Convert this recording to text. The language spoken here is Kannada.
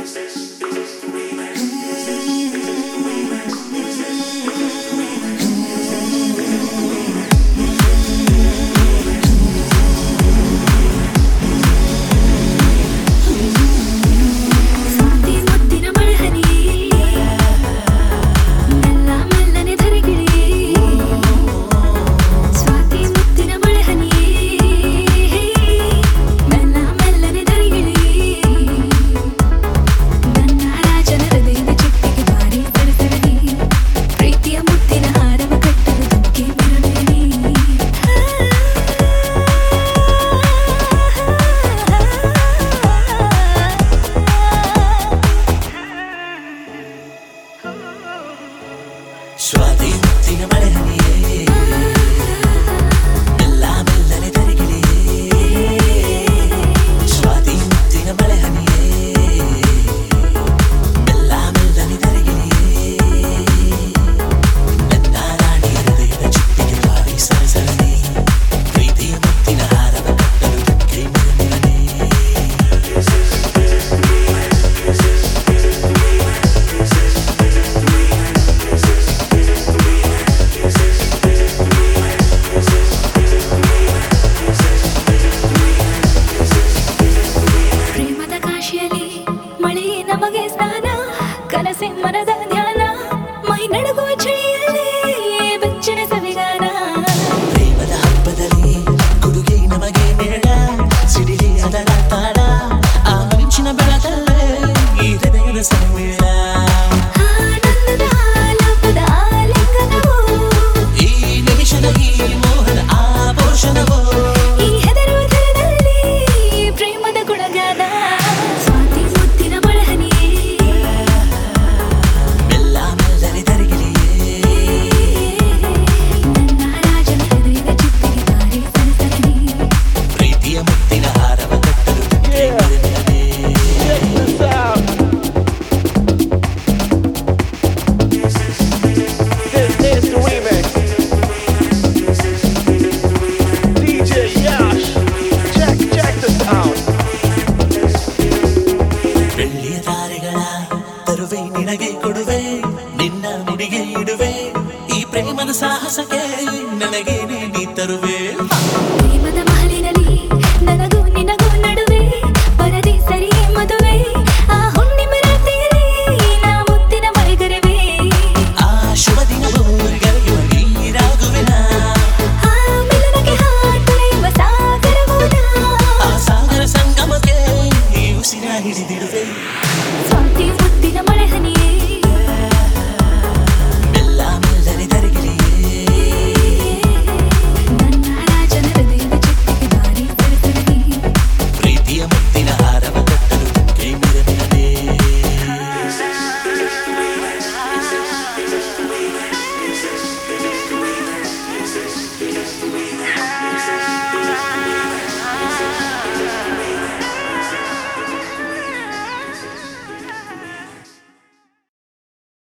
ಸ್ವಾತಿ ಮುತ್ತಿನ ಮಳೆ ಹನಿಯೇ ಮೆಲ್ಲ ಮೆಲ್ಲನೆ ತರಗಿಳಿಯೇ ಸ್ವಾತಿ ಮುತ್ತಿನ ಮಳೆ ಹನಿಯೇ ಮೆಲ್ಲ ಮೆಲ್ಲನೆ ತರಗಿಳಿಯೇ ನನ್ನ ರಾಣಿ ಹೃದಯದ ಚಿಪ್ಪಿಗೆ ಬಾರಿ ಸರಸರನೆ ಪ್ರೀತಿಯ ಮುತ್ತಿನ ಹಾರವ ಕಟ್ಟಲು ಕೈ ಮುರಮನೆ ನಮಗೆ ಸ್ನಾನ ಕನಸೆ ಮನದ ಧ್ಯಾನ ಮೈ ನಡುಗುವ ಚಳಿಯಲ್ಲಿ ಬೆಚ್ಚನೆ ಸವಿಗಾನ ಪ್ರೇಮದ ಹಬ್ಬದಲ್ಲಿ ಕೊಡುಗೆ ನಮಗೆ ಮೇಳ ಸಿಡಿಲಿ ಅದರ ತಾಳ ಆ ಮಿಂಚಿನ ಬೆಳಕಲ್ಲೇ ಈ ಹೃದಯದ ಸಮ್ಮೇಳ ಆನಂದದ ಆಲಾಪದ ಆಲಿಂಗನವು ಈ ನಿಮಿಷದ ಈ ಮೋಹದ ಆಭೂಷಣವು ಈ ಹೆದರುವ ತರದಲ್ಲಿ ಪ್ರೇಮದ ಗುಣಗಾನ ಸ್ವಾತಿ ಮುತ್ತಿನ ಮಳೆಹನಿಯೇ ಮೆಲ್ಲ ಮೆಲ್ಲನೆ ತರಗಿಳಿಯೇ ನನ್ನ ರಾಜನ ಹೃದಯದ ಚಿಪ್ಪಿಗೆ ಬಾರಿ ಸರಸರನೆ ಪ್ರೀತಿಯ ಮುತ್ತಿನ ಹಾರವ ಕಟ್ಟಲು ಕೈ ಮುರಮನೆ This is the remix. DJ Yash, check the sound. ಬೆಳ್ಳಿಯ ತಾರೆಗಳ ತರುವೆ ನಿನಗೆ ಕೊಡುವೆ ನಿನ್ನ ಮುಡಿಗೆ ಇಡುವೆ ಈ ಪ್ರೇಮದ ಸಾಹಸಕ್ಕೆ ನನಗೇನೆ ನೀ ತರುವೆ ಪ್ರೇಮದ ಮಹಲಿನಲ್ಲಿ ನನಗೂ ನಿನಗೂ ನಡುವೆ ಪರದೆ ಸರಿ ಮದುವೆ ಆ ಹುಣ್ಣಿಮೆ ರಾತ್ರಿಯಲ್ಲಿ ನಾ ಮುತ್ತಿನ ಮಳೆಗರೆವೆ ಆ ಶುಭ ದಿನವೂ ಗರೆಯುವ ನೀರಾಗುವೆನ ಆ ಮಿಲನಕ್ಕೆ ಹಾತೊರೆಯುವ ಸಾಗರವೂನ ಆ ಸಾಗರ ಸಂಗಮಕ್ಕೆ ಈ ಉಸಿರ ಹಿಡಿದಿಡುವೆ ಸ್ವಾತಿ ಮುತ್ತಿನ ಮಳೆಹನಿ